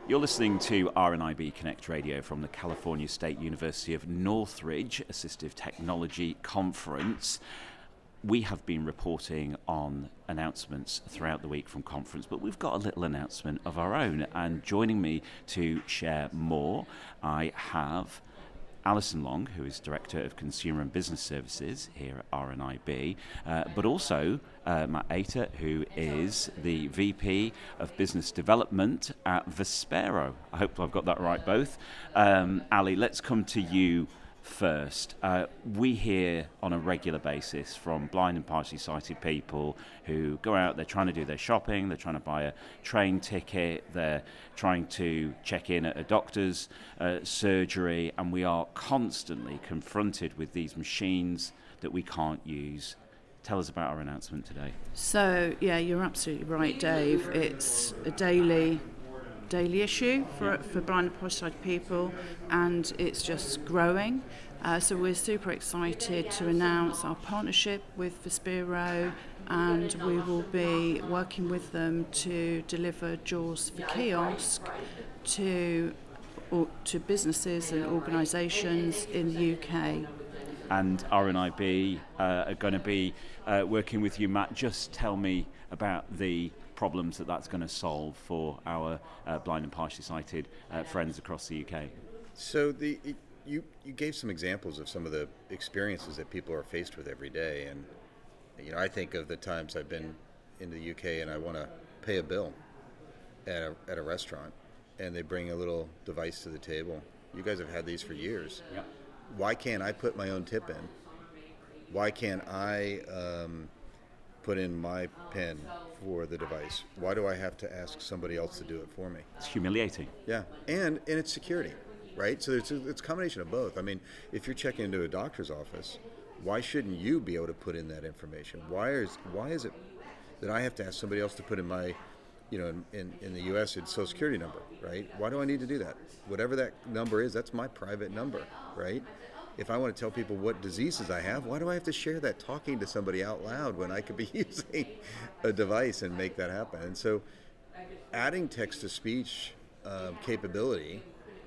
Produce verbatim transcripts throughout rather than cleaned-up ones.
You're listening to R N I B Connect Radio from the California State University of Northridge Assistive Technology Conference. We have been reporting on announcements throughout the week from conference, but we've got a little announcement of our own. And joining me to share more, I have Alison Long, who is Director of Consumer and Business Services here at R N I B, uh, but also uh, Matt Ater, who is the V P of Business Development at Vispero. I hope I've got that right, both. Um, Ali, let's come to you first. Uh, we hear on a regular basis from blind and partially sighted people who go out, they're trying to do their shopping, they're trying to buy a train ticket, they're trying to check in at a doctor's uh, surgery, and we are constantly confronted with these machines that we can't use. Tell us about our announcement today. So, yeah, you're absolutely right, Dave. It's a daily daily issue for for blind and partially sighted people, and it's just growing. Uh, so we're super excited to announce our partnership with Vispero, and we will be working with them to deliver JAWS for Kiosk to or, to businesses and organisations in the U K. And R N I B uh, are going to be uh, working with you, Matt. Just tell me about the problems that that's going to solve for our uh, blind and partially sighted uh, friends across the U K. So the it, you you gave some examples of some of the experiences that people are faced with every day, and you know I think of the times I've been in the U K and I want to pay a bill at a at a restaurant, and they bring a little device to the table. You guys have had these for years. Yep. Why can't I put my own tip in? Why can't I um, put in my PIN for the device? Why do I have to ask somebody else to do it for me? It's humiliating. Yeah, and and it's security, right? So it's a, it's a combination of both. I mean, if you're checking into a doctor's office, why shouldn't you be able to put in that information? Why is why is it that I have to ask somebody else to put in my, you know, in, in, in the U S it's Social Security number, right? Why do I need to do that? Whatever that number is, that's my private number, right? If I want to tell people what diseases I have, why do I have to share that talking to somebody out loud when I could be using a device and make that happen? And so adding text-to-speech um, capability,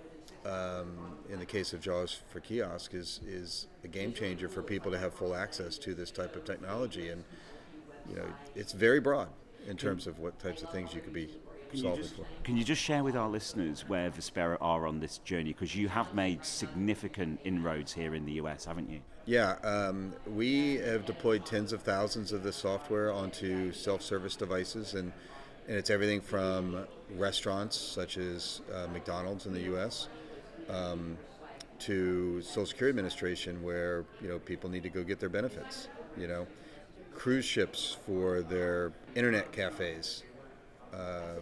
um, in the case of JAWS for Kiosk, is, is a game changer for people to have full access to this type of technology. And you know, it's very broad in terms of what types of things you could be Can you, solving just, for. can you just share with our listeners where Vispero are on this journey? Because you have made significant inroads here in the U S, haven't you? Yeah, um, we have deployed tens of thousands of this software onto self-service devices, and, and it's everything from restaurants such as uh, McDonald's in the U S um, to Social Security Administration, where you know people need to go get their benefits. You know, cruise ships for their internet cafes. Uh,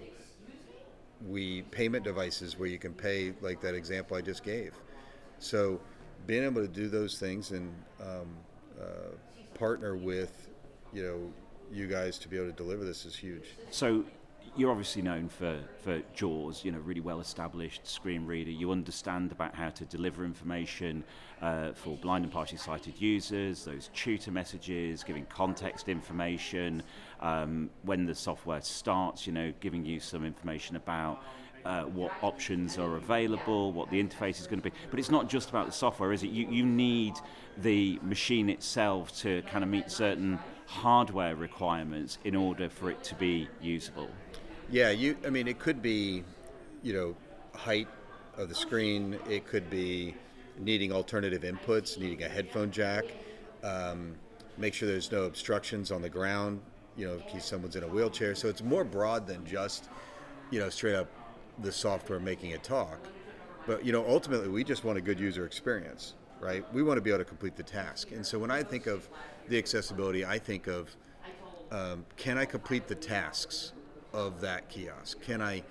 we payment devices where you can pay, like that example I just gave. So being able to do those things and um, uh, partner with, you know, you guys to be able to deliver this is huge. So you're obviously known for, for JAWS, you know, really well-established screen reader. You understand about how to deliver information uh, for blind and partially sighted users, those tutor messages, giving context information, um, when the software starts, you know, giving you some information about uh, what options are available, what the interface is going to be. But it's not just about the software, is it? You, you need the machine itself to kind of meet certain hardware requirements in order for it to be usable. Yeah, you. I mean, it could be, you know, height of the screen. It could be needing alternative inputs, needing a headphone jack. Um, make sure there's no obstructions on the ground, you know, in case someone's in a wheelchair. So it's more broad than just, you know, straight up the software making it talk. But, you know, ultimately we just want a good user experience, right? We want to be able to complete the task. And so when I think of the accessibility, I think of, um, can I complete the tasks of that kiosk? Can I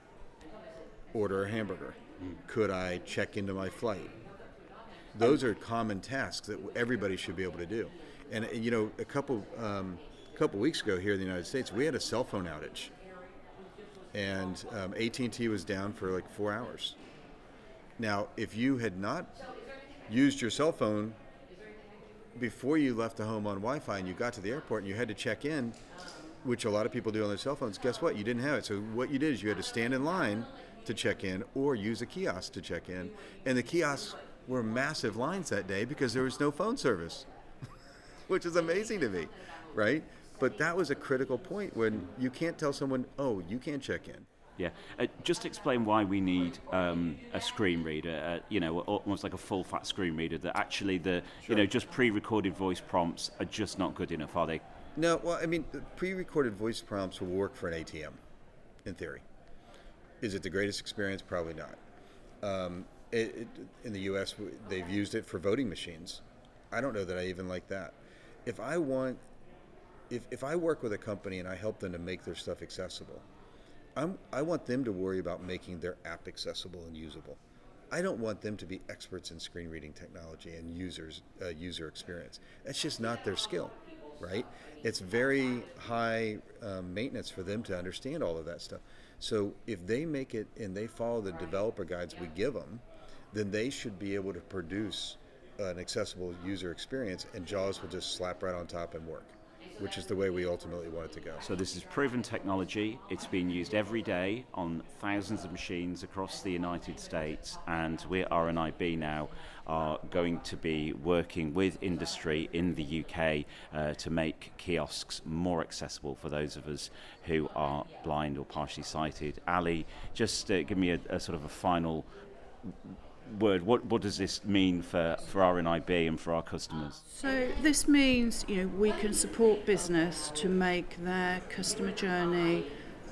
order a hamburger? Mm. Could I check into my flight? Those are common tasks that everybody should be able to do. And you know, a couple um, couple weeks ago here in the United States, we had a cell phone outage, and um, A T and T was down for like four hours. Now, if you had not used your cell phone before you left the home on Wi-Fi and you got to the airport and you had to check in, which a lot of people do on their cell phones, guess what? You didn't have it. So what you did is you had to stand in line to check in or use a kiosk to check in. And the kiosks were massive lines that day because there was no phone service, which is amazing to me, right? But that was a critical point when you can't tell someone, oh, you can't check in. Yeah, uh, just explain why we need um, a screen reader, uh, you know, almost like a full-fat screen reader, that actually the, Sure. you know, just pre-recorded voice prompts are just not good enough, are they? No, well, I mean, the pre-recorded voice prompts will work for an A T M, in theory. Is it the greatest experience? Probably not. Um, it, it, in the U S, they've used it for voting machines. I don't know that I even like that. If I want, if, if I work with a company and I help them to make their stuff accessible, I'm, I want them to worry about making their app accessible and usable. I don't want them to be experts in screen reading technology and users uh, user experience. That's just not their skill, right? It's very high um, maintenance for them to understand all of that stuff. So if they make it and they follow the developer guides we give them, then they should be able to produce an accessible user experience, and JAWS will just slap right on top and work, which is the way we ultimately want it to go. So this is proven technology. It's being used every day on thousands of machines across the United States, and we at R N I B now are going to be working with industry in the U K uh, to make kiosks more accessible for those of us who are blind or partially sighted. Ali, just uh, give me a, a sort of a final word. What what does this mean for, for R N I B and for our customers? So this means, you know, we can support business to make their customer journey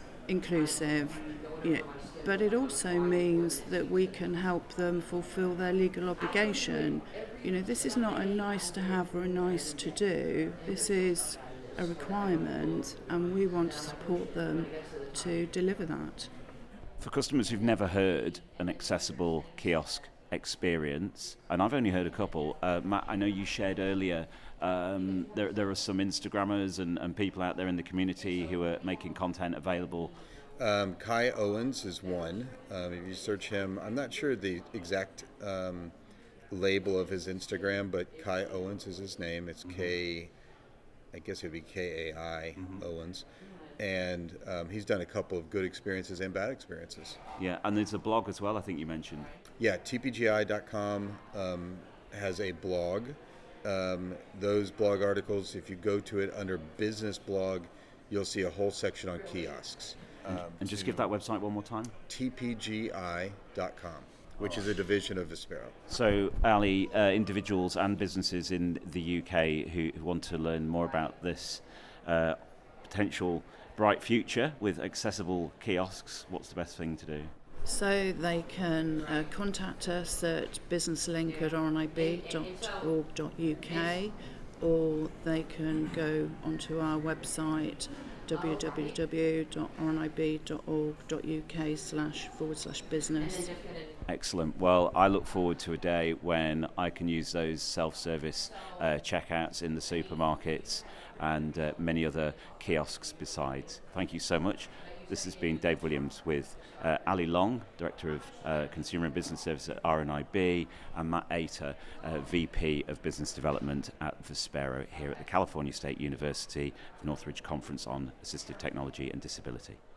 inclusive, you know, but it also means that we can help them fulfill their legal obligation. You know, this is not a nice to have or a nice to do. This is a requirement, and we want to support them to deliver that. For customers who've never heard an accessible kiosk experience, and I've only heard a couple, uh, Matt, I know you shared earlier, um, there, there are some Instagrammers and, and people out there in the community who are making content available. Um, Kai Owens is one. Um, if you search him, I'm not sure the exact um, label of his Instagram, but Kai Owens is his name. It's mm-hmm. K, I guess it would be K A I mm-hmm. Owens. And um, he's done a couple of good experiences and bad experiences. Yeah, and there's a blog as well, I think you mentioned. Yeah, T P G I dot com um, has a blog. Um, those blog articles, if you go to it under business blog, you'll see a whole section on kiosks. And, um, and just give that website one more time. T P G I dot com, which oh. is a division of Vispero. So, Ali, uh, individuals and businesses in the U K who, who want to learn more about this uh, potential bright future with accessible kiosks, what's the best thing to do? So they can uh, contact us at businesslink at r n i b dot org dot u k, or they can go onto our website w w w dot r n i b dot org dot u k slash forward slash business. Excellent. Well, I look forward to a day when I can use those self-service uh, checkouts in the supermarkets and uh, many other kiosks besides. Thank you so much. This has been Dave Williams with uh, Ali Long, Director of uh, Consumer and Business Service at R N I B, and Matt Ater, uh, V P of Business Development at Vispero here at the California State University Northridge Conference on Assistive Technology and Disability.